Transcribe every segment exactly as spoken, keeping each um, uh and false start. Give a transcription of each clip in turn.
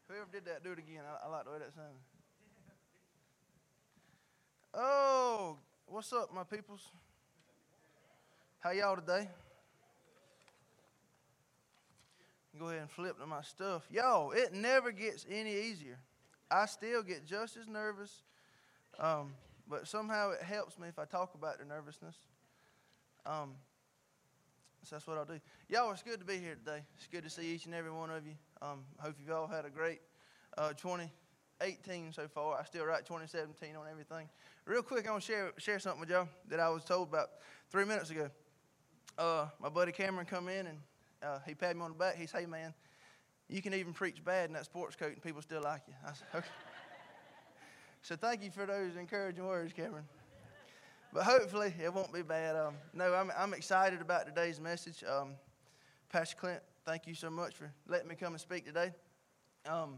Whoever did that, do it again. I, I like the way that sounded. Oh, what's up, my peoples? How y'all today? Go ahead and flip to my stuff. Y'all, it never gets any easier. I still get just as nervous, um, but somehow it helps me if I talk about the nervousness. Um, so that's what I'll do. Y'all, it's good to be here today. It's good to see each and every one of you. Um, hope you've all had a great uh, twenty eighteen so far. I still write twenty seventeen on everything. Real quick, I want to share share something with y'all that I was told about three minutes ago. Uh, my buddy Cameron come in and uh, he patted me on the back. He said, "Hey man, you can even preach bad in that sports coat and people still like you." I said, "Okay." So thank you for those encouraging words, Cameron. But hopefully it won't be bad. Um, no, I'm I'm excited about today's message. Um, Pastor Clint, thank you so much for letting me come and speak today. Um,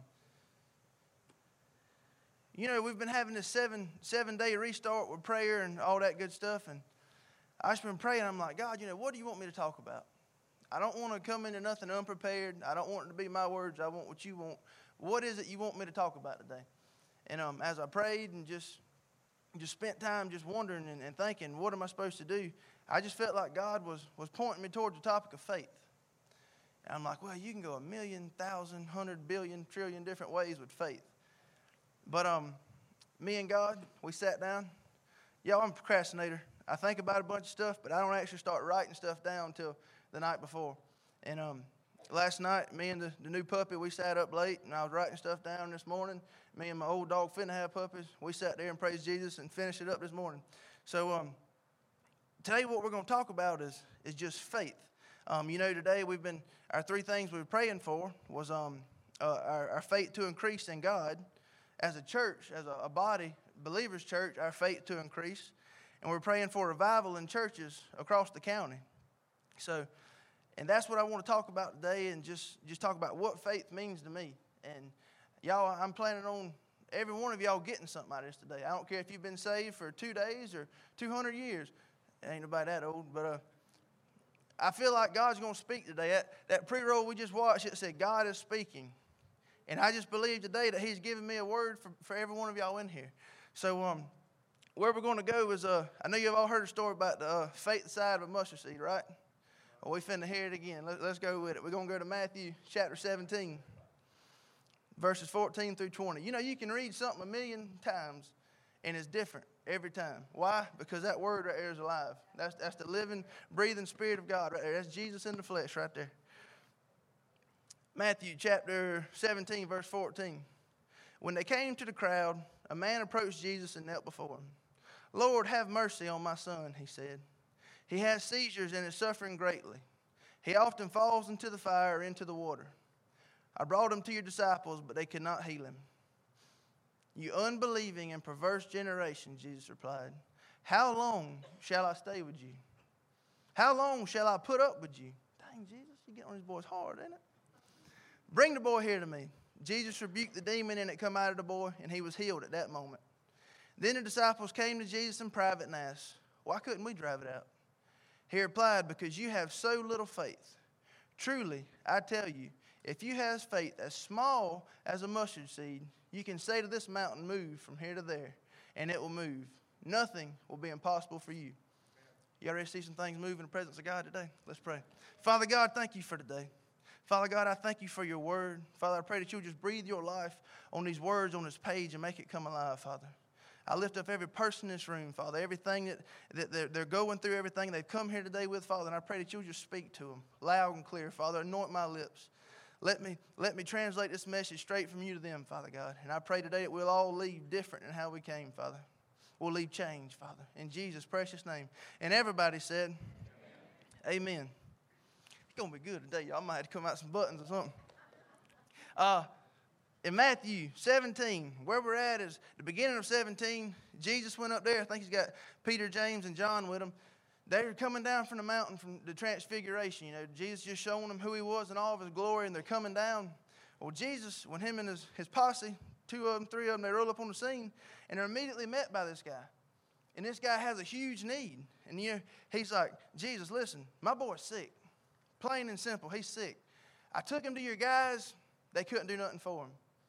you know, we've been having this seven seven day restart with prayer and all that good stuff, and I've just been praying. I'm like, God, you know, what do you want me to talk about? I don't want to come into nothing unprepared. I don't want it to be my words. I want what you want. What is it you want me to talk about today? And um, as I prayed and just just spent time just wondering and, and thinking, what am I supposed to do? I just felt like God was was pointing me towards the topic of faith. And I'm like, well, you can go a million, thousand, hundred, billion, trillion different ways with faith. But um, me and God, we sat down. Y'all, I'm a procrastinator. I think about a bunch of stuff, but I don't actually start writing stuff down until the night before. And um, last night, me and the, the new puppy, we sat up late, and I was writing stuff down this morning. Me and my old dog, finna have puppies, we sat there and praised Jesus and finished it up this morning. So um, today what we're going to talk about is is just faith. Um, you know, today we've been, our three things we were praying for was um, uh, our, our faith to increase in God. As a church, as a, a body, believers church, our faith to increase. And we're praying for revival in churches across the county. So, and that's what I want to talk about today, and just, just talk about what faith means to me. And y'all, I'm planning on every one of y'all getting something out of this today. I don't care if you've been saved for two days or two hundred years. Ain't nobody that old, but uh, I feel like God's going to speak today. That, that pre-roll we just watched, it said God is speaking. And I just believe today that he's given me a word for, for every one of y'all in here. So um, where we're going to go is, uh, I know you've all heard a story about the uh, faith the size of a mustard seed, right? Well, we finna hear it again. Let, let's go with it. We're going to go to Matthew chapter seventeen, verses fourteen through twenty. You know, you can read something a million times, and it's different every time. Why? Because that word right there is alive. That's, that's the living, breathing Spirit of God right there. That's Jesus in the flesh right there. Matthew chapter seventeen, verse fourteen. When they came to the crowd, a man approached Jesus and knelt before him. "Lord, have mercy on my son," he said. "He has seizures and is suffering greatly. He often falls into the fire or into the water. I brought him to your disciples, but they could not heal him." "You unbelieving and perverse generation," Jesus replied, "how long shall I stay with you? How long shall I put up with you?" Dang, Jesus, you get on these boys hard, ain't it? "Bring the boy here to me." Jesus rebuked the demon, and it come out of the boy, and he was healed at that moment. Then the disciples came to Jesus in private and asked, "Why couldn't we drive it out?" He replied, "Because you have so little faith. Truly, I tell you, if you have faith as small as a mustard seed, you can say to this mountain, 'Move from here to there,' and it will move. Nothing will be impossible for you." You ready to see some things move in the presence of God today? Let's pray. Father God, thank you for today. Father God, I thank you for your word. Father, I pray that you'll just breathe your life on these words on this page and make it come alive, Father. I lift up every person in this room, Father, everything that, that they're, they're going through, everything they've come here today with, Father, and I pray that you'll just speak to them loud and clear, Father. Anoint my lips. Let me, let me translate this message straight from you to them, Father God. And I pray today that we'll all leave different than how we came, Father. We'll leave changed, Father, in Jesus' precious name. And everybody said, Amen. Amen. It's going to be good today, y'all. I might have to come out some buttons or something. Uh, in Matthew seventeen, where we're at is the beginning of seventeen. Jesus went up there. I think he's got Peter, James, and John with him. They're coming down from the mountain from the transfiguration. You know, Jesus just showing them who he was in all of his glory, and they're coming down. Well, Jesus, when him and his, his posse, two of them, three of them, they roll up on the scene, and they're immediately met by this guy. And this guy has a huge need. And, you know, he's like, "Jesus, listen, my boy's sick. Plain and simple, he's sick. I took him to your guys. They couldn't do nothing for him.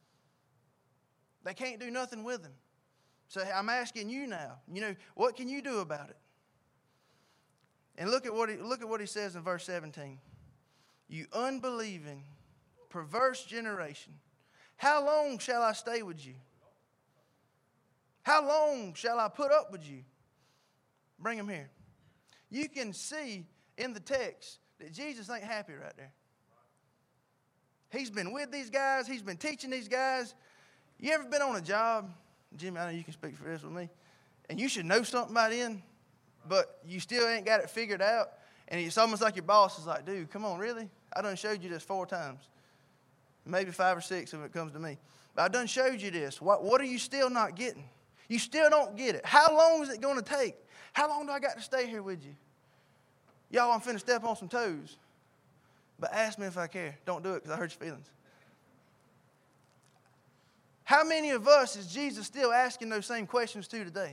They can't do nothing with him. So I'm asking you now, you know, what can you do about it? And look at what he, look at what he says in verse seventeen. You unbelieving, perverse generation, how long shall I stay with you? How long shall I put up with you? Bring him here. You can see in the text that Jesus ain't happy right there. He's been with these guys. He's been teaching these guys. You ever been on a job? Jimmy, I know you can speak for this with me. And you should know something by then, but you still ain't got it figured out. And it's almost like your boss is like, dude, come on, really? I done showed you this four times. Maybe five or six if it comes to me. But I done showed you this. What, what are you still not getting? You still don't get it. How long is it going to take? How long do I got to stay here with you? Y'all, I'm finna step on some toes. But ask me if I care. Don't do it because I hurt your feelings. How many of us is Jesus still asking those same questions to today?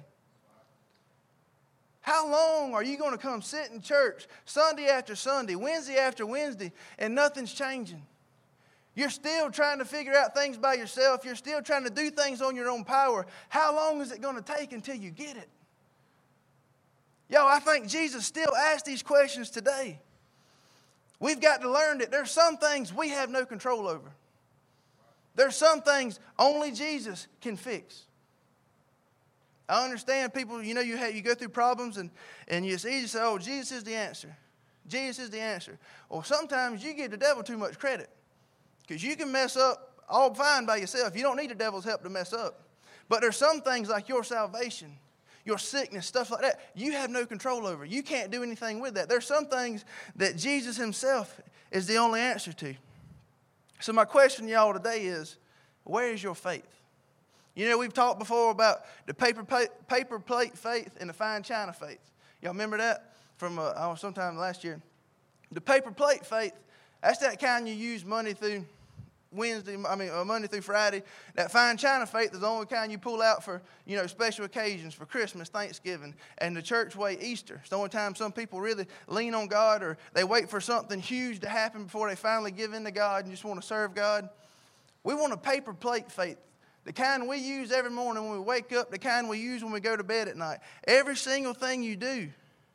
How long are you going to come sit in church Sunday after Sunday, Wednesday after Wednesday, and nothing's changing? You're still trying to figure out things by yourself. You're still trying to do things on your own power. How long is it going to take until you get it? Yo, I think Jesus still asks these questions today. We've got to learn that there's some things we have no control over. There's some things only Jesus can fix. I understand people, you know, you have, you go through problems and, and it's easy to say, oh, Jesus is the answer. Jesus is the answer. Or sometimes you give the devil too much credit. Because you can mess up all fine by yourself. You don't need the devil's help to mess up. But there's some things like your salvation, your sickness, stuff like that, you have no control over. You can't do anything with that. There's some things that Jesus himself is the only answer to. So my question to y'all today is, where is your faith? You know, we've talked before about the paper plate, paper plate faith and the fine china faith. Y'all remember that from uh, oh, sometime last year? The paper plate faith, that's that kind you use Monday through Wednesday, I mean, uh, Monday through Friday. That fine china faith is the only kind you pull out for, you know, special occasions, for Christmas, Thanksgiving, and the church way, Easter. It's the only time some people really lean on God, or they wait for something huge to happen before they finally give in to God and just want to serve God. We want a paper plate faith, the kind we use every morning when we wake up, the kind we use when we go to bed at night. Every single thing you do,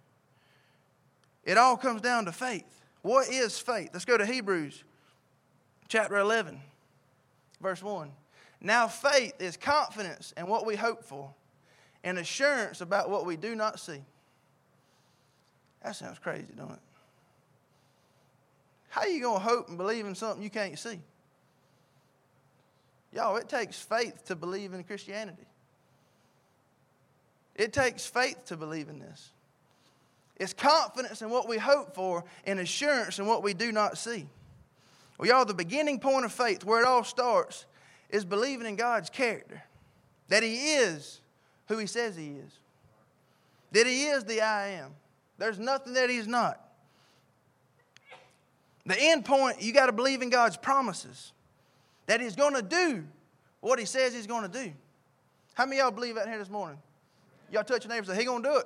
it all comes down to faith. What is faith? Let's go to Hebrews chapter eleven, verse one. Now faith is confidence in what we hope for and assurance about what we do not see. That sounds crazy, don't it? How are you going to hope and believe in something you can't see? Y'all, it takes faith to believe in Christianity. It takes faith to believe in this. It's confidence in what we hope for and assurance in what we do not see. Well, y'all, the beginning point of faith, where it all starts, is believing in God's character. That He is who He says He is. That He is the I am. There's nothing that He's not. The end point, you got to believe in God's promises. That He's going to do what He says He's going to do. How many of y'all believe that here this morning? Y'all touch your neighbor and say, He's going to do it.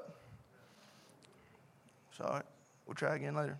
Sorry, we'll try again later.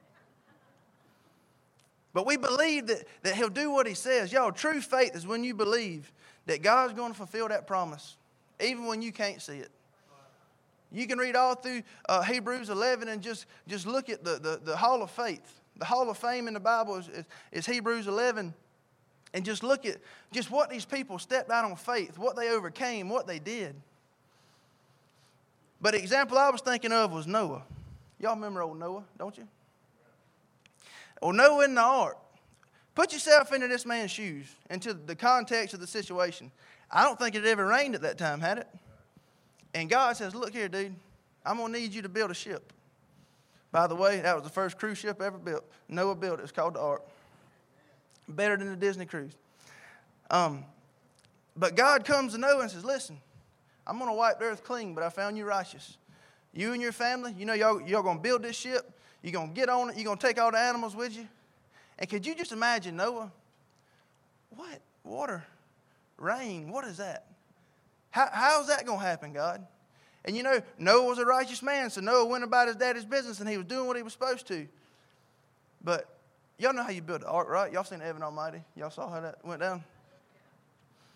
But we believe that, that He'll do what He says. Y'all, true faith is when you believe that God's going to fulfill that promise, even when you can't see it. You can read all through uh, Hebrews eleven and just, just look at the, the, the hall of faith. The hall of fame in the Bible is, is, is Hebrews eleven. And just look at just what these people stepped out on faith, what they overcame, what they did. But the example I was thinking of was Noah. Y'all remember old Noah, don't you? Well, Noah in the ark. Put yourself into this man's shoes, into the context of the situation. I don't think it ever rained at that time, had it? And God says, look here, dude, I'm going to need you to build a ship. By the way, that was the first cruise ship ever built. Noah built it. It's called the Ark. Better than the Disney cruise. Um, but God comes to Noah and says, listen, I'm going to wipe the earth clean, but I found you righteous. You and your family, you know, y'all, y'all going to build this ship. You're going to get on it. You're going to take all the animals with you. And could you just imagine Noah? What? Water? Rain? What is that? How, how's that going to happen, God? And you know, Noah was a righteous man, so Noah went about his daddy's business, and he was doing what he was supposed to. But y'all know how you build an ark, right? Y'all seen Evan Almighty. Y'all saw how that went down.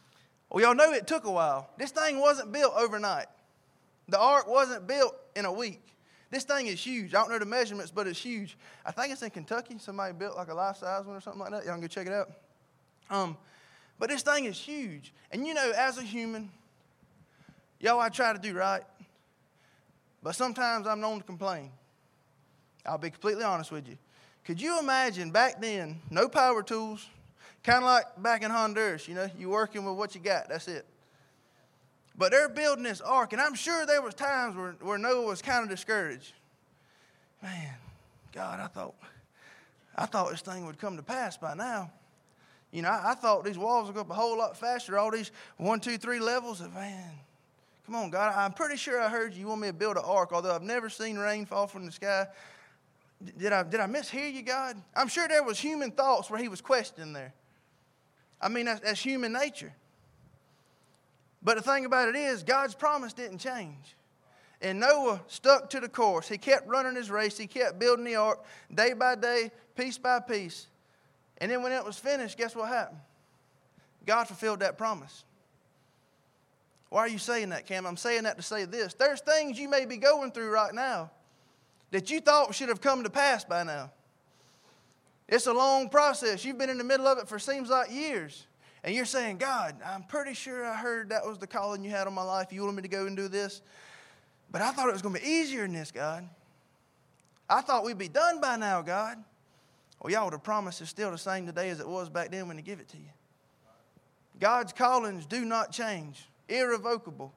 Well, y'all know it took a while. This thing wasn't built overnight. The ark wasn't built in a week. This thing is huge. I don't know the measurements, but it's huge. I think it's in Kentucky. Somebody built like a life-size one or something like that. Y'all can go check it out. Um, but this thing is huge. And you know, as a human, y'all, I try to do right. But sometimes I'm known to complain. I'll be completely honest with you. Could you imagine back then, no power tools, kind of like back in Honduras, you know, you working with what you got, that's it. But they're building this ark, and I'm sure there was times where, where Noah was kind of discouraged. Man, God, I thought, I thought this thing would come to pass by now. You know, I, I thought these walls would go up a whole lot faster, all these one, two, three levels. Of, man, come on, God, I'm pretty sure I heard you, you want me to build an ark, although I've never seen rain fall from the sky. Did I, did I mishear you, God? I'm sure there was human thoughts where he was questioning there. I mean, that's, that's human nature. But the thing about it is, God's promise didn't change. And Noah stuck to the course. He kept running his race. He kept building the ark day by day, piece by piece. And then when it was finished, guess what happened? God fulfilled that promise. Why are you saying that, Cam? I'm saying that to say this. There's things you may be going through right now that you thought should have come to pass by now. It's a long process. You've been in the middle of it for seems like years. And you're saying, God, I'm pretty sure I heard that was the calling you had on my life. You wanted me to go and do this. But I thought it was going to be easier than this, God. I thought we'd be done by now, God. Well, y'all, the promise is still the same today as it was back then when He gave it to you. God's callings do not change. Irrevocable.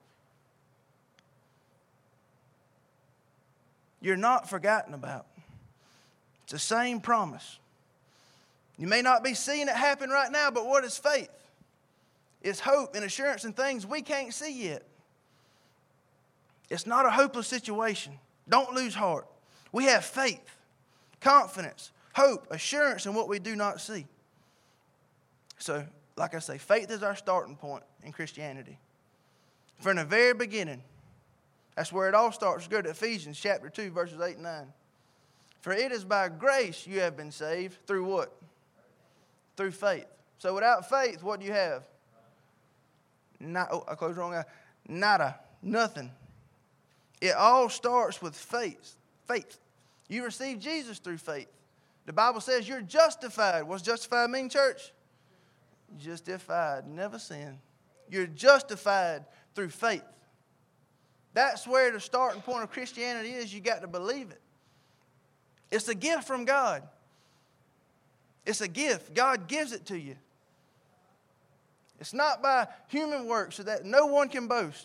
You're not forgotten about. It's the same promise. You may not be seeing it happen right now, but what is faith? It's hope and assurance in things we can't see yet. It's not a hopeless situation. Don't lose heart. We have faith, confidence, hope, assurance in what we do not see. So, like I say, faith is our starting point in Christianity. From the very beginning, that's where it all starts. Go to Ephesians chapter two, verses eight and nine. For it is by grace you have been saved through what? Through faith. So without faith, what do you have? Not, oh, I closed the wrong eye. Nada. Nothing. It all starts with faith. Faith. You receive Jesus through faith. The Bible says you're justified. What's justified mean, church? Justified. Never sin. You're justified through faith. That's where the starting point of Christianity is. You got to believe it. It's a gift from God. It's a gift. God gives it to you. It's not by human works so that no one can boast.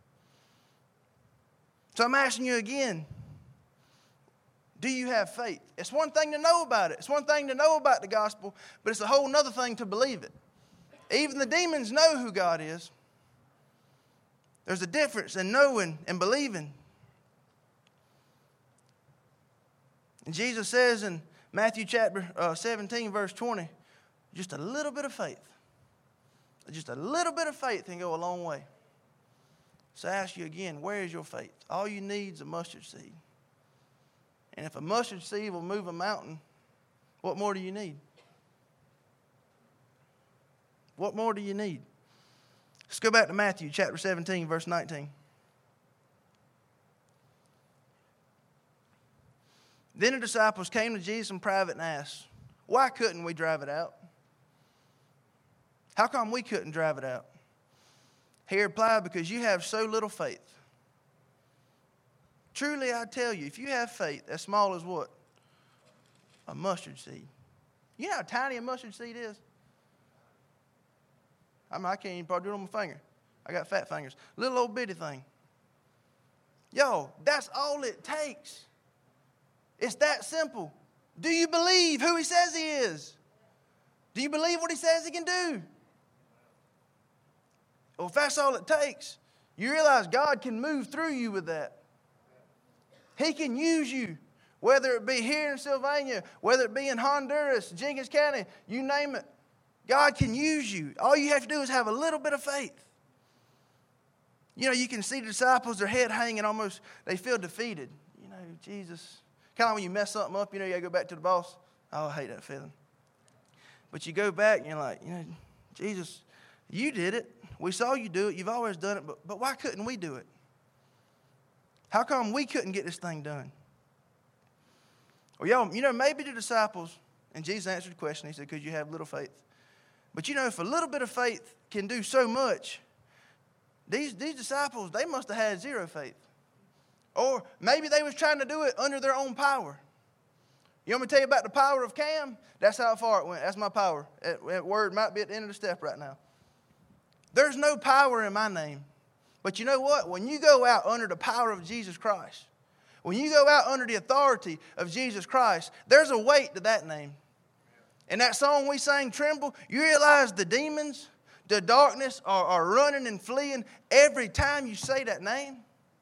So I'm asking you again, do you have faith? It's one thing to know about it. It's one thing to know about the gospel, but it's a whole other thing to believe it. Even the demons know who God is. There's a difference in knowing and believing. And Jesus says in Matthew chapter uh, seventeen, verse twenty, just a little bit of faith. Just a little bit of faith can go a long way. So I ask you again, where is your faith? All you need is a mustard seed. And if a mustard seed will move a mountain, what more do you need? What more do you need? Let's go back to Matthew chapter seventeen, verse nineteen. Then the disciples came to Jesus in private and asked, why couldn't we drive it out? How come we couldn't drive it out? He replied, because you have so little faith. Truly, I tell you, if you have faith as small as what? A mustard seed. You know how tiny a mustard seed is? I mean, I can't even probably do it on my finger. I got fat fingers. Little old bitty thing. Yo, that's all it takes. It's that simple. Do you believe who He says He is? Do you believe what He says He can do? Well, if that's all it takes, you realize God can move through you with that. He can use you, whether it be here in Sylvania, whether it be in Honduras, Jenkins County, you name it. God can use you. All you have to do is have a little bit of faith. You know, you can see the disciples, their head hanging almost, they feel defeated. You know, Jesus, kind of like when you mess something up, you know, you got to go back to the boss. Oh, I hate that feeling. But you go back and you're like, you know, Jesus, you did it. we saw you do it. You've always done it, but, but why couldn't we do it? How come we couldn't get this thing done? Well, y'all, you know, maybe the disciples, and Jesus answered the question. He said, because you have little faith. But you know, if a little bit of faith can do so much, these, these disciples, they must have had zero faith. Or maybe they was trying to do it under their own power. You want me to tell you about the power of Cam? That's how far it went. That's my power. That, that word might be at the end of the step right now. There's no power in my name. But you know what? When you go out under the power of Jesus Christ, when you go out under the authority of Jesus Christ, there's a weight to that name. In that song we sang, Tremble, you realize the demons, the darkness are, are running and fleeing every time you say that name?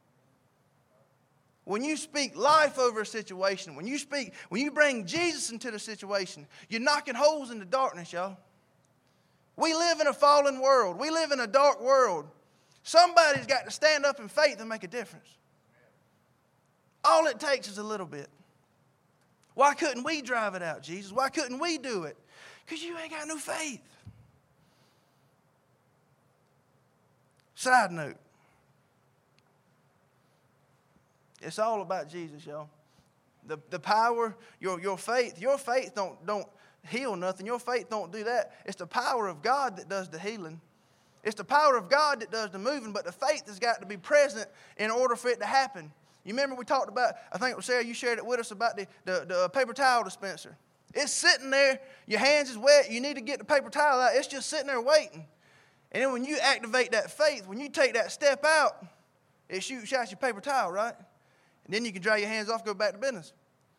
When you speak life over a situation, when you speak, when you bring Jesus into the situation, you're knocking holes in the darkness, y'all. We live in a fallen world. We live in a dark world. Somebody's got to stand up in faith and make a difference. All it takes is a little bit. Why couldn't we drive it out, Jesus? Why couldn't we do it? Because you ain't got no faith. Side note. It's all about Jesus, y'all. The, the power, your, your faith, your faith don't, don't heal nothing. Your faith don't do that. It's the power of God that does the healing. It's the power of God that does the moving, but the faith has got to be present in order for it to happen. You remember we talked about, I think it was Sarah, you shared it with us about the, the, the paper towel dispenser. It's sitting there, your hands is wet, you need to get the paper towel out. It's just sitting there waiting. And then when you activate that faith, when you take that step out, it shoots out your paper towel, right? And then you can dry your hands off, go back to business.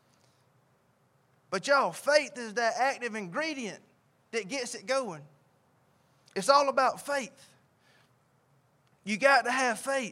But y'all, faith is that active ingredient that gets it going. It's all about faith. You got to have faith.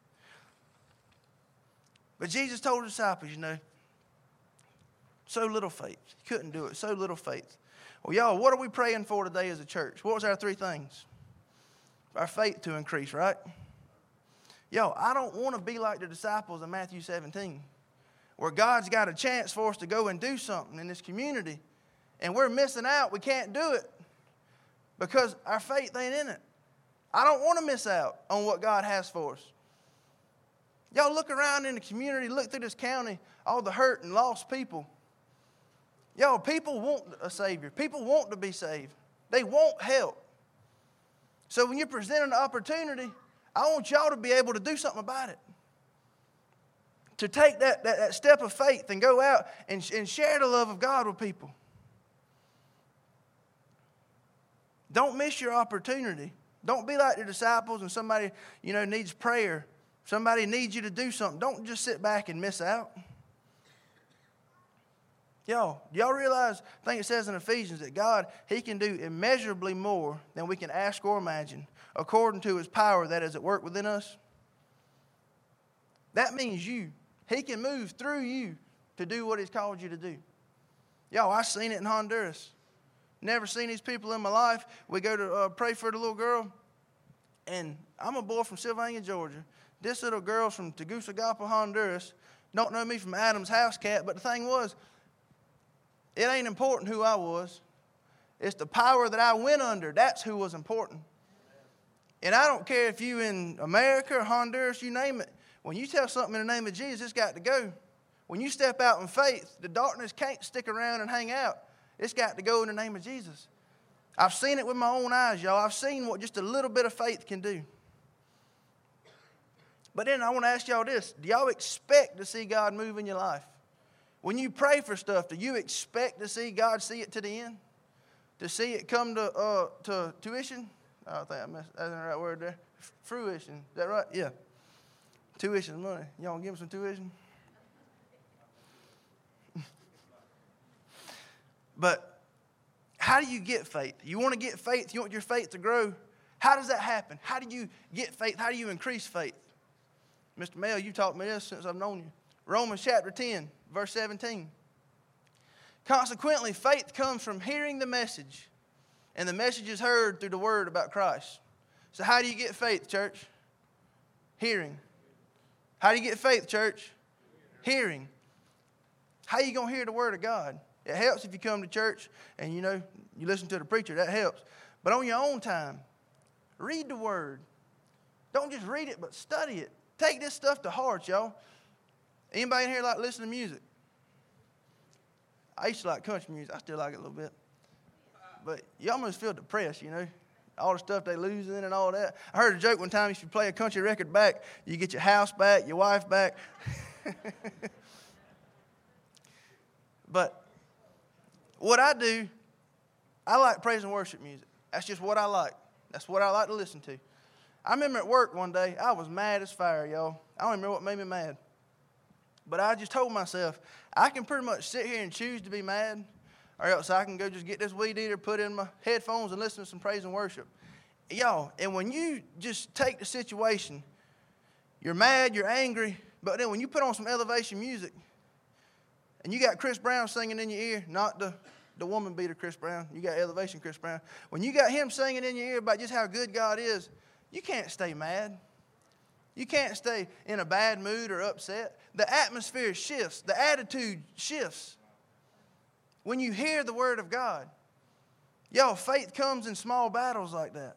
But Jesus told the disciples, you know, so little faith. He couldn't do it, so little faith. Well, y'all, what are we praying for today as a church? What was our three things? Our faith to increase, right? Yo, I don't want to be like the disciples in Matthew seventeen, where God's got a chance for us to go and do something in this community, and we're missing out. We can't do it because our faith ain't in it. I don't want to miss out on what God has for us. Y'all look around in the community, look through this county, all the hurt and lost people. Y'all, people want a Savior. People want to be saved. They want help. So when you're presented an opportunity, I want y'all to be able to do something about it. To take that, that, that step of faith and go out and, and share the love of God with people. Don't miss your opportunity. Don't be like the disciples and somebody, you know, needs prayer. Somebody needs you to do something. Don't just sit back and miss out. Y'all, y'all realize, I think it says in Ephesians that God, He can do immeasurably more than we can ask or imagine, according to His power that is at work within us. That means you. He can move through you to do what He's called you to do. Y'all, I've seen it in Honduras. Never seen these people in my life. We go to uh, pray for the little girl, and I'm a boy from Sylvania, Georgia. This little girl's from Tegucigalpa, Honduras. Don't know me from Adam's house cat, but the thing was, it ain't important who I was. It's the power that I went under. That's who was important. And I don't care if you in America or Honduras, you name it. When you tell something in the name of Jesus, it's got to go. When you step out in faith, the darkness can't stick around and hang out. It's got to go in the name of Jesus. I've seen it with my own eyes, y'all. I've seen what just a little bit of faith can do. But then I want to ask y'all this. Do y'all expect to see God move in your life? When you pray for stuff, do you expect to see God see it to the end? To see it come to uh, to tuition? I don't think I messed, that's the right word there. Fruition. Is that right? Yeah. Tuition money. Y'all want to give them some tuition? But how do you get faith? You want to get faith? You want your faith to grow? How does that happen? How do you get faith? How do you increase faith? Mister Mayo, you taught me this since I've known you. Romans chapter ten, verse seventeen. Consequently, faith comes from hearing the message, and the message is heard through the word about Christ. So how do you get faith, church? Hearing. How do you get faith, church? Hearing. How are you going to hear the word of God? It helps if you come to church and, you know, you listen to the preacher. That helps. But on your own time, Read the Word. Don't just read it, but study it. Take this stuff to heart, y'all. Anybody in here like listening to music? I used to like country music. I still like it a little bit. But you almost feel depressed, you know. All the stuff they lose in and all that. I heard a joke one time, if you play a country record back, you get your house back, your wife back. But what I do, I like praise and worship music. That's just what I like. That's what I like to listen to. I remember at work one day, I was mad as fire, y'all. I don't remember what made me mad. But I just told myself, I can pretty much sit here and choose to be mad, or else I can go just get this weed eater, put in my headphones, and listen to some praise and worship. Y'all, and when you just take the situation, you're mad, you're angry, but then when you put on some elevation music, and you got Chris Brown singing in your ear, not the, the woman beater Chris Brown, you got elevation Chris Brown. When you got him singing in your ear about just how good God is, you can't stay mad. You can't stay in a bad mood or upset. The atmosphere shifts. The attitude shifts. When you hear the Word of God, y'all, faith comes in small battles like that.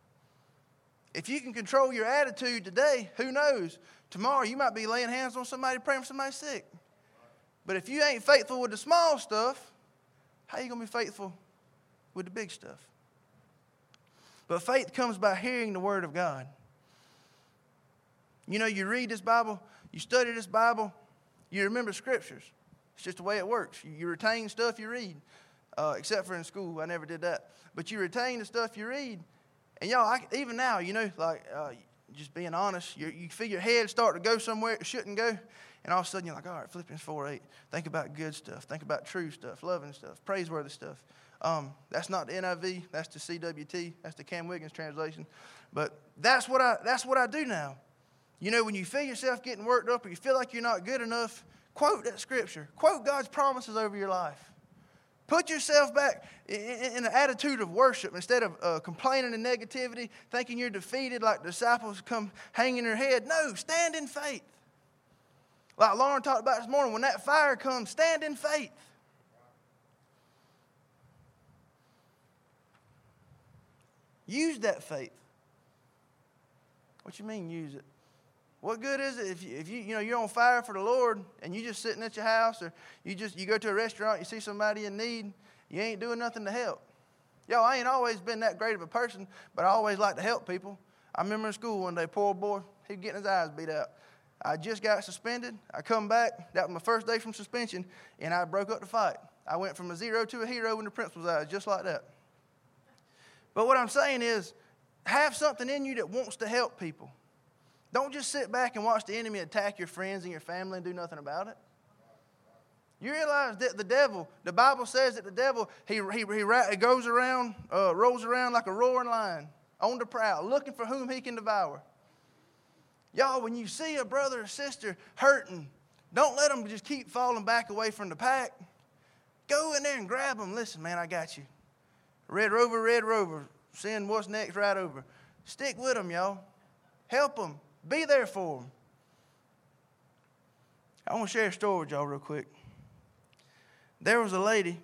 If you can control your attitude today, who knows? Tomorrow you might be laying hands on somebody, praying for somebody sick. But if you ain't faithful with the small stuff, how are you going to be faithful with the big stuff? But faith comes by hearing the Word of God. You know, you read this Bible, you study this Bible, you remember Scriptures. It's just the way it works. You, you retain stuff you read, uh, except for in school. I never did that. But you retain the stuff you read. And y'all, I, even now, you know, like, uh, just being honest, you, you feel your head start to go somewhere it shouldn't go. And all of a sudden you're like, all right, Philippians four eight. Think about good stuff. Think about true stuff, loving stuff, praiseworthy stuff. Um, that's not the N I V. That's the C W T. That's the Cam Wiggins translation. But that's what I that's what I do now. You know, when you feel yourself getting worked up or you feel like you're not good enough, quote that Scripture. Quote God's promises over your life. Put yourself back in, in, in an attitude of worship instead of uh, complaining and negativity, thinking you're defeated like the disciples come hanging their head. No, stand in faith. Like Lauren talked about this morning, when that fire comes, stand in faith. Use that faith. What you mean use it? What good is it if you, if you you know you're on fire for the Lord and you just sitting at your house, or you just you go to a restaurant, you see somebody in need, you ain't doing nothing to help. Yo, I ain't always been that great of a person, but I always like to help people. I remember in school one day, poor boy, he'd getting his eyes beat out. I just got suspended. I come back. That was my first day from suspension, and I broke up the fight. I went from a zero to a hero in the principal's eyes, just like that. But what I'm saying is, have something in you that wants to help people. Don't just sit back and watch the enemy attack your friends and your family and do nothing about it. You realize that the devil, the Bible says that the devil, he, he, he, he goes around, uh, rolls around like a roaring lion on the prowl, looking for whom he can devour. Y'all, when you see a brother or sister hurting, don't let them just keep falling back away from the pack. Go in there and grab them. Listen, man, I got you. Red Rover, Red Rover. Send what's next right over. Stick with them, y'all. Help them. Be there for them. I want to share a story with y'all real quick. There was a lady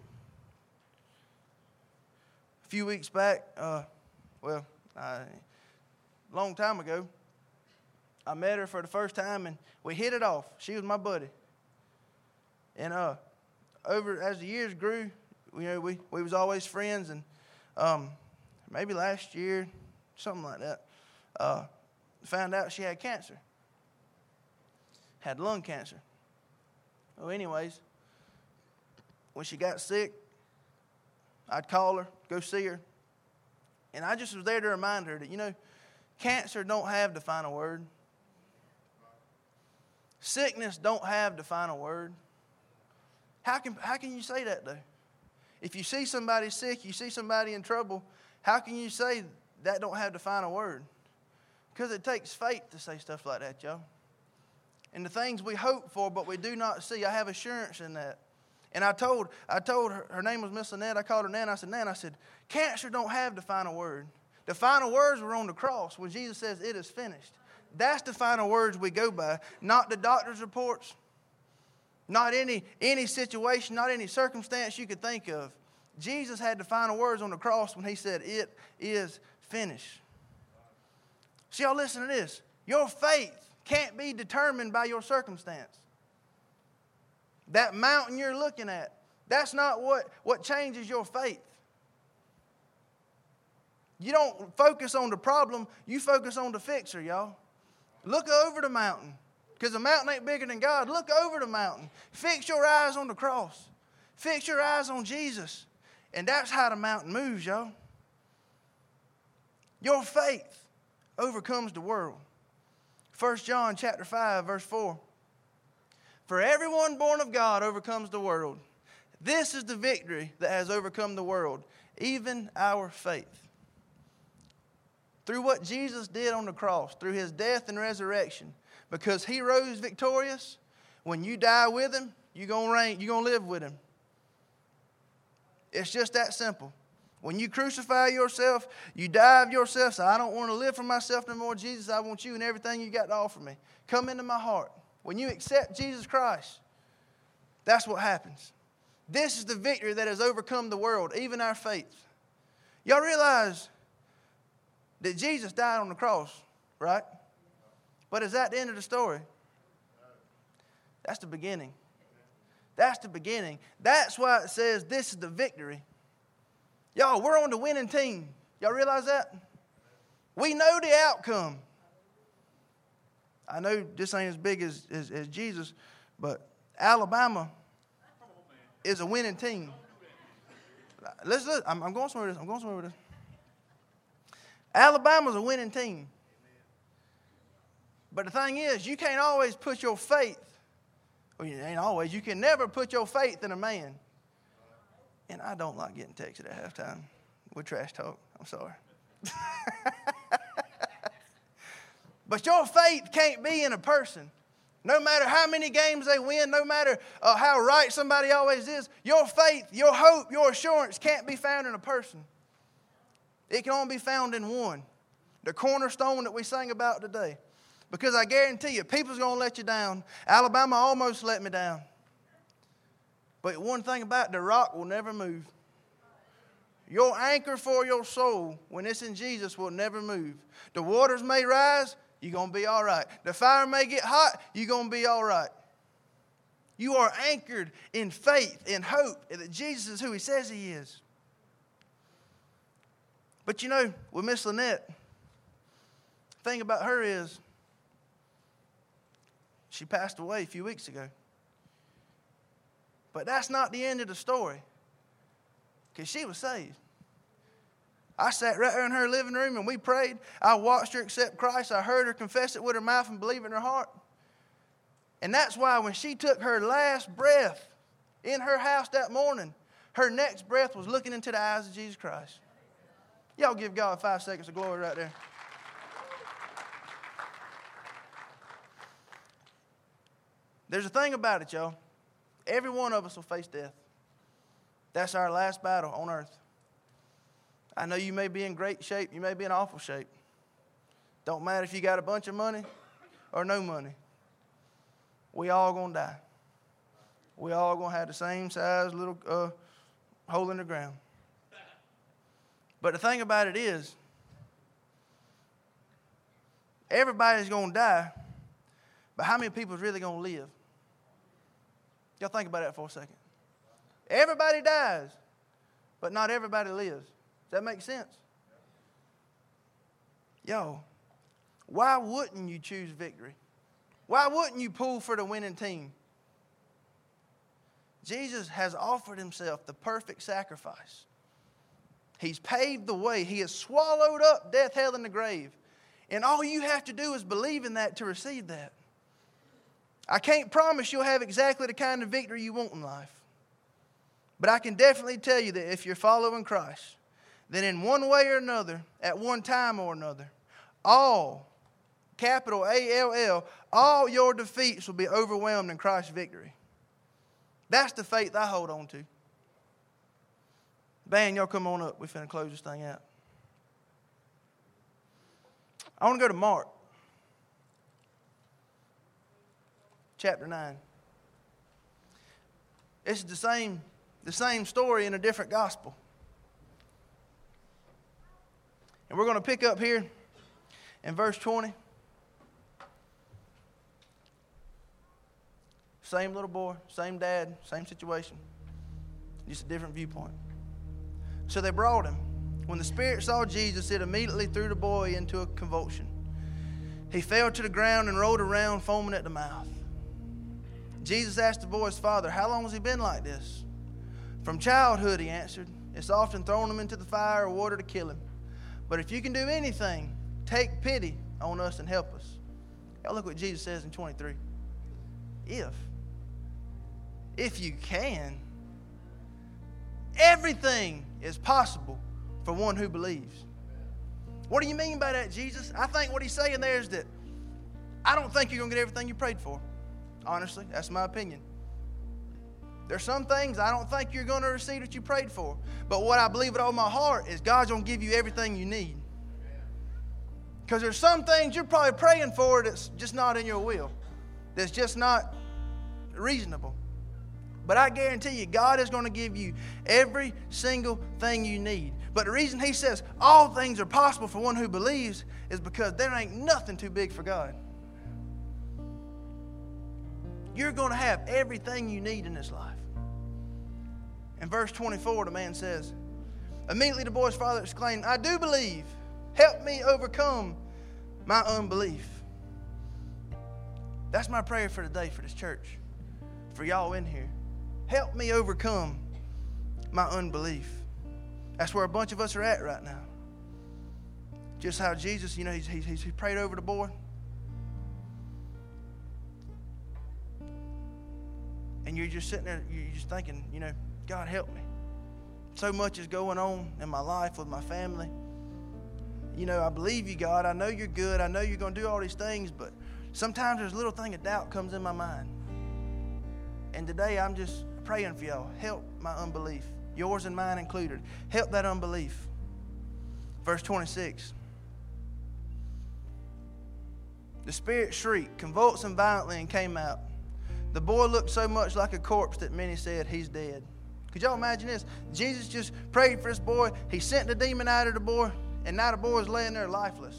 a few weeks back, uh, well, a long time ago. I met her for the first time, and we hit it off. She was my buddy. And uh, over as the years grew, you know, we, we was always friends. And um, maybe last year, something like that, uh, found out she had cancer, had lung cancer. Well, anyways, when she got sick, I'd call her, go see her, and I just was there to remind her that, you know, cancer don't have the final word. Sickness don't have the final word. How can, how can you say that, though? If you see somebody sick, you see somebody in trouble, how can you say that don't have the final word? Because it takes faith to say stuff like that, y'all. And the things we hope for but we do not see, I have assurance in that. And I told I told her, her name was Miss Annette, I called her Nan, I said, Nan, I said, cancer don't have the final word. The final words were on the cross when Jesus says it is finished. That's the final words we go by, not the doctor's reports, not any, any situation, not any circumstance you could think of. Jesus had the final words on the cross when he said, it is finished. See, y'all listen to this. Your faith can't be determined by your circumstance. That mountain you're looking at, that's not what, what changes your faith. You don't focus on the problem, you focus on the fixer, y'all. Look over the mountain. Because the mountain ain't bigger than God. Look over the mountain. Fix your eyes on the cross. Fix your eyes on Jesus. And that's how the mountain moves, y'all. Your faith overcomes the world. First John chapter five, verse four. For everyone born of God overcomes the world. This is the victory that has overcome the world, even our faith. Through what Jesus did on the cross, through his death and resurrection, because he rose victorious, when you die with him, you're going to reign, you're going to live with him. It's just that simple. When you crucify yourself, you die of yourself. So I don't want to live for myself no more. Jesus, I want you and everything you got to offer me. Come into my heart. When you accept Jesus Christ, that's what happens. This is the victory that has overcome the world, even our faith. Y'all realize that Jesus died on the cross, right? But is that the end of the story? That's the beginning. That's the beginning. That's why it says this is the victory. Y'all, we're on the winning team. Y'all realize that? We know the outcome. I know this ain't as big as, as, as Jesus, but Alabama is a winning team. Let's look. I'm, I'm going somewhere with this. I'm going somewhere with this. Alabama's a winning team. But the thing is, you can't always put your faith, well, you ain't always, you can never put your faith in a man. And I don't like getting texted at halftime with trash talk. I'm sorry. But your faith can't be in a person. No matter how many games they win, no matter uh, how right somebody always is, your faith, your hope, your assurance can't be found in a person. It can only be found in one. The cornerstone that we sang about today. Because I guarantee you, people's going to let you down. Alabama almost let me down. But one thing about it, the rock will never move. Your anchor for your soul, when it's in Jesus, will never move. The waters may rise, you're going to be all right. The fire may get hot, you're going to be all right. You are anchored in faith, in hope, that Jesus is who he says he is. But you know, with Miss Lynette, the thing about her is, she passed away a few weeks ago. But that's not the end of the story. Because she was saved. I sat right there in her living room and we prayed. I watched her accept Christ. I heard her confess it with her mouth and believe it in her heart. And that's why when she took her last breath in her house that morning, her next breath was looking into the eyes of Jesus Christ. Y'all give God five seconds of glory right there. There's a thing about it, y'all. Every one of us will face death. That's our last battle on earth. I know you may be in great shape. You may be in awful shape. Don't matter if you got a bunch of money or no money. We all going to die. We all going to have the same size little uh, hole in the ground. But the thing about it is, everybody's going to die, but how many people is really going to live? Y'all think about that for a second. Everybody dies, but not everybody lives. Does that make sense? Yo, why wouldn't you choose victory? Why wouldn't you pull for the winning team? Jesus has offered himself the perfect sacrifice. He's paved the way. He has swallowed up death, hell, and the grave. And all you have to do is believe in that to receive that. I can't promise you'll have exactly the kind of victory you want in life. But I can definitely tell you that if you're following Christ, then in one way or another, at one time or another, all, capital A L L, all your defeats will be overwhelmed in Christ's victory. That's the faith I hold on to. Band, y'all come on up. We're finna close this thing out. I want to go to Mark. Chapter nine. This is the same, the same story in a different gospel. And we're going to pick up here In verse twenty, same little boy, same dad, same situation, just a different viewpoint. So they brought him. When the spirit saw Jesus, it immediately threw the boy into a convulsion. He fell to the ground and rolled around, foaming at the mouth. Jesus asked the boy's father, "How long has he been like this?" "From childhood," he answered. "It's often thrown him into the fire or water to kill him. But if you can do anything, take pity on us and help us." Now look what Jesus says in twenty-three. If. If you can. Everything is possible for one who believes. What do you mean by that, Jesus? I think what he's saying there is that I don't think you're going to get everything you prayed for. Honestly, that's my opinion. There's some things I don't think you're going to receive that you prayed for. But what I believe with all my heart is God's going to give you everything you need. Because there's some things you're probably praying for that's just not in your will. That's just not reasonable. But I guarantee you, God is going to give you every single thing you need. But the reason he says all things are possible for one who believes is because there ain't nothing too big for God. You're going to have everything you need in this life. In verse twenty-four, the man says, immediately the boy's father exclaimed, "I do believe. Help me overcome my unbelief." That's my prayer for today for this church, for y'all in here. Help me overcome my unbelief. That's where a bunch of us are at right now. Just how Jesus, you know, he's, he's, he prayed over the boy. And you're just sitting there, you're just thinking, you know, God help me. So much is going on in my life with my family. You know, I believe you, God. I know you're good. I know you're going to do all these things, but sometimes there's a little thing of doubt comes in my mind. And today I'm just praying for y'all. Help my unbelief. Yours and mine included. Help that unbelief. Verse twenty-six. The spirit shrieked, convulsing violently, and came out. The boy looked so much like a corpse that many said, "He's dead." Could y'all imagine this? Jesus just prayed for this boy. He sent the demon out of the boy, and now the boy is laying there lifeless.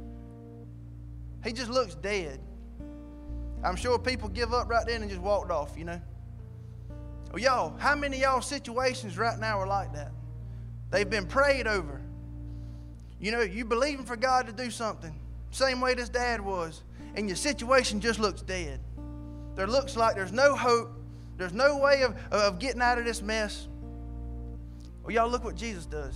He just looks dead. I'm sure people give up right then and just walked off, you know. Well, y'all, how many of y'all situations right now are like that? They've been prayed over. You know, you believing for God to do something, same way this dad was, and your situation just looks dead. There looks like there's no hope. There's no way of, of getting out of this mess. Well, y'all, look what Jesus does.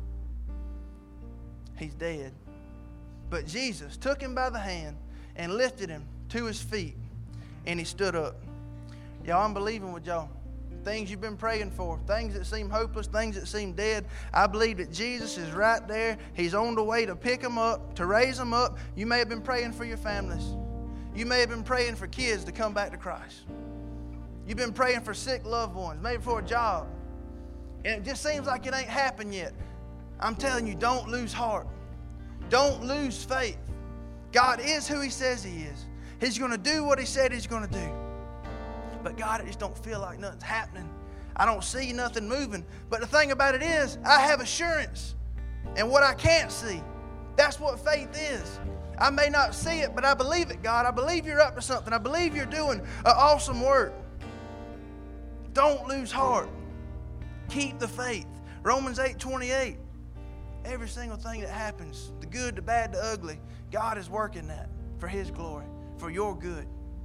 He's dead. But Jesus took him by the hand and lifted him to his feet, and he stood up. Y'all, I'm believing with y'all. Things you've been praying for, things that seem hopeless, things that seem dead. I believe that Jesus is right there. He's on the way to pick them up, to raise them up. You may have been praying for your families. You may have been praying for kids to come back to Christ. You've been praying for sick loved ones, maybe for a job. And it just seems like it ain't happened yet. I'm telling you, don't lose heart. Don't lose faith. God is who he says he is. He's going to do what he said he's going to do. But God, it just don't feel like nothing's happening. I don't see nothing moving. But the thing about it is, I have assurance in what I can't see. That's what faith is. I may not see it, but I believe it, God. I believe you're up to something. I believe you're doing an awesome work. Don't lose heart. Keep the faith. Romans eight twenty-eight. Every single thing that happens, the good, the bad, the ugly, God is working that for his glory, for your good.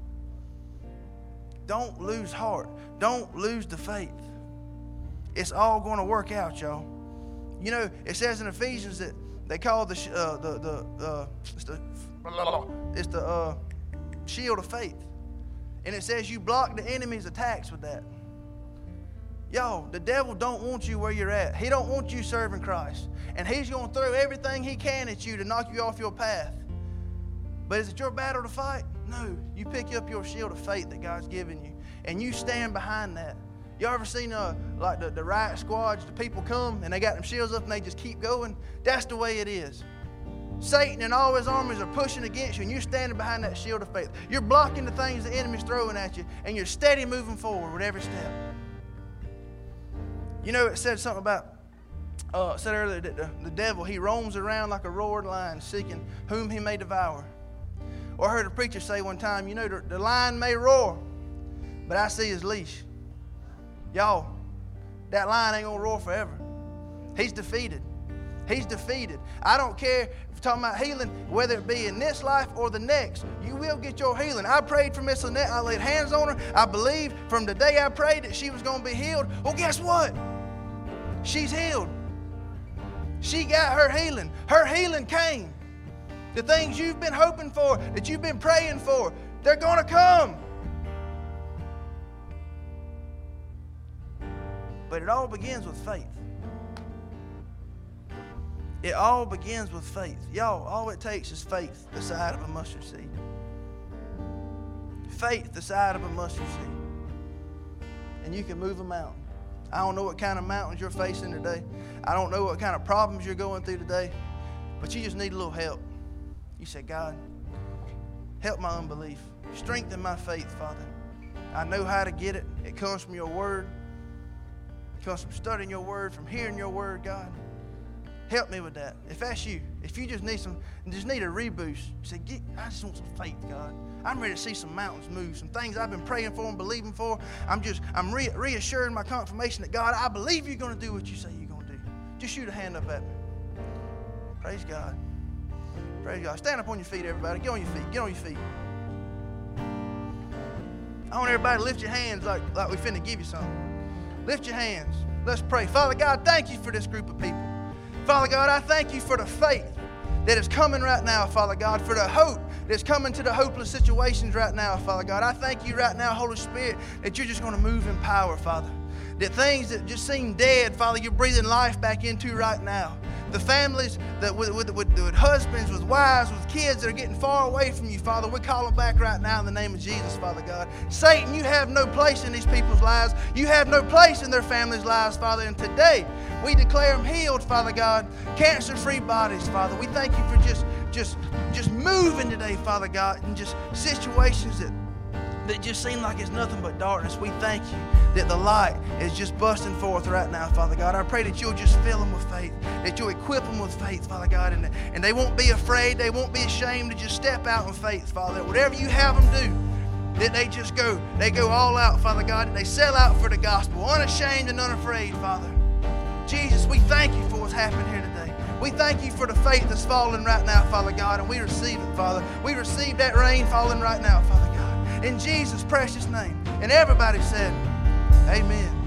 Don't lose heart. Don't lose the faith. It's all going to work out, y'all. You know, it says in Ephesians that they call the uh, the the uh, it's the it's the uh, shield of faith, and it says you block the enemy's attacks with that. Y'all, the devil don't want you where you're at. He don't want you serving Christ, and he's going to throw everything he can at you to knock you off your path. But is it your battle to fight? No. You pick up your shield of faith that God's given you, and you stand behind that. You ever seen uh, like the, the riot squads, the people come, and they got them shields up, and they just keep going? That's the way it is. Satan and all his armies are pushing against you, and you're standing behind that shield of faith. You're blocking the things the enemy's throwing at you, and you're steady moving forward with every step. You know, it said something about uh, said earlier that the, the devil, he roams around like a roaring lion, seeking whom he may devour. Or I heard a preacher say one time, you know, the, the lion may roar, but I see his leash. Y'all, that lion ain't going to roar forever. He's defeated. He's defeated. I don't care if you're talking about healing, whether it be in this life or the next. You will get your healing. I prayed for Miss Lynette. I laid hands on her. I believed from the day I prayed that she was going to be healed. Well, guess what? She's healed. She got her healing. Her healing came. The things you've been hoping for, that you've been praying for, they're going to come. But it all begins with faith. It all begins with faith. Y'all, all it takes is faith the size of a mustard seed. Faith the size of a mustard seed. And you can move a mountain. I don't know what kind of mountains you're facing today. I don't know what kind of problems you're going through today. But you just need a little help. You say, God, help my unbelief. Strengthen my faith, Father. I know how to get it. It comes from your word. It comes from studying your word, from hearing your word, God. Help me with that. If that's you, if you just need some, just need a reboost, you say, Get, I just want some faith, God. I'm ready to see some mountains move, some things I've been praying for and believing for. I'm just, I'm re- reassuring my confirmation that, God, I believe you're going to do what you say you're going to do. Just shoot a hand up at me. Praise God. Praise God. Stand up on your feet, everybody. Get on your feet. Get on your feet. I want everybody to lift your hands like, like we finna give you something. Lift your hands. Let's pray. Father God, thank you for this group of people. Father God, I thank you for the faith that is coming right now, Father God, for the hope that's coming to the hopeless situations right now, Father God. I thank you right now, Holy Spirit, that you're just going to move in power, Father. That things that just seem dead, Father, you're breathing life back into right now. The families that with, with, with, with husbands, with wives, with kids that are getting far away from you, Father, we call them back right now in the name of Jesus, Father God. Satan, you have no place in these people's lives. You have no place in their families' lives, Father. And today, we declare them healed, Father God. Cancer-free bodies, Father. We thank you for just, just, just moving today, Father God, in just situations that that just seem like it's nothing but darkness. We thank you that the light is just busting forth right now, Father God. I pray that you'll just fill them with faith, that you'll equip them with faith, Father God, and, and they won't be afraid, they won't be ashamed to just step out in faith, Father. Whatever you have them do, that they just go, they go all out, Father God, and they sell out for the gospel, unashamed and unafraid, Father. Jesus, we thank you for what's happened here today. We thank you for the faith that's falling right now, Father God, and we receive it, Father. We receive that rain falling right now, Father God. In Jesus' precious name. And everybody said, amen.